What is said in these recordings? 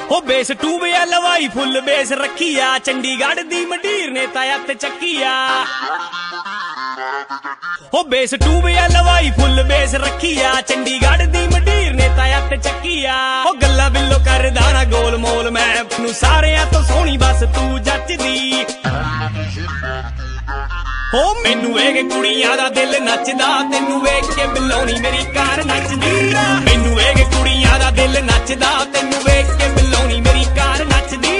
हो bass tubewell लवाई full bass रखिया चंडीगढ़ दी मंडीर ने ताया ते चक्किया हो बेस ट्यूबवेल लवाई फुल बेस रखिया चंडीगढ़ दी मंडीर ने ताया ते चक्किया हो गल्ला बिल्लो कर दाना गोल मोल मैं नू सारियां तो सोहनी बस तू जचदी हो मैनू वेख कुड़ियां दा दिल नचदा तेनू वेख के बिल्लोनी मेरी कार नचदी मैनू वेख कुड़ियां दा दिल नचदा तेनू वेख के बिल्लोनी मेरी कार नचदी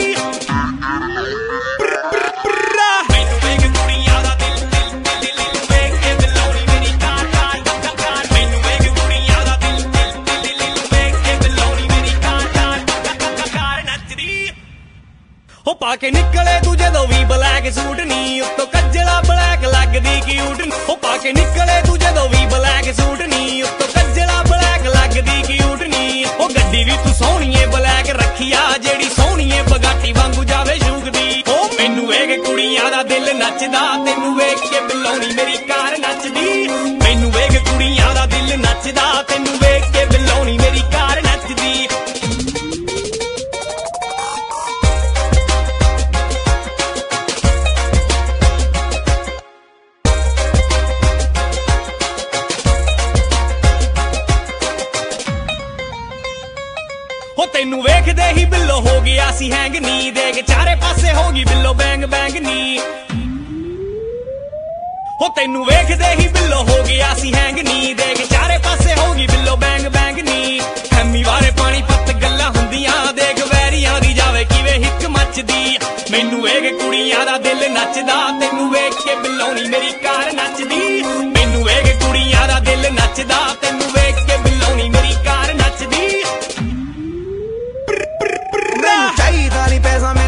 मैनू वेख कुड़ियां दा दिल वेख के बिल्लोनी मेरी कार मैनू वेख कुड़ियां दा दिल वेख के बिल्लोनी मेरी कार नचदी हो पाके निकले तू जदों वी ब्लैक सूट नी उत्तों कज्जला ब्लैक लगदी क्यूट हो पाके निकले तू जदों वी ब्लैक सूट नी उत्तों कज्जला ब्लैक लगदी क्यूट नी हो गड्डी भी तू सोहणीए ब्लैक रखिया जेड़ी सोहणीए बगाटी वांगू जावे शूकदी हो मैनू वेख कुड़ियां दा दिल नचदा तेनू वेख के बिल्लोनी मेरी कार नचदी मैनू वेख कुड़ियां दा दिल नचदा तेनू वेख के बिल्लोनी मेरी कार नचदी हो तेनू वेखदे ही बिल्लो हो गया सी हैंग नी देख चारे पासे होगी बिल्लो बैंग बैंग नी हो तेनू वेखदे ही बिल्लो हो गया सी हैंग नी देख चारे पासे होगी बिल्लो बैंग बैंग नी हैमी वारे पानी पत्त गल्लां हुंदियां देख वैरियां दी जावे किवे हिक मचदी मैनू वेख कुड़ियां दा दिल नचदा तेनू वेख के बिल्लोनी मेरी कार नचदी मैनू वेख कुड़ियां दा दिल नचदा तेनू वेख के बिल्लोनी मेरी कार नचदी चाहिदा नहीं पैसा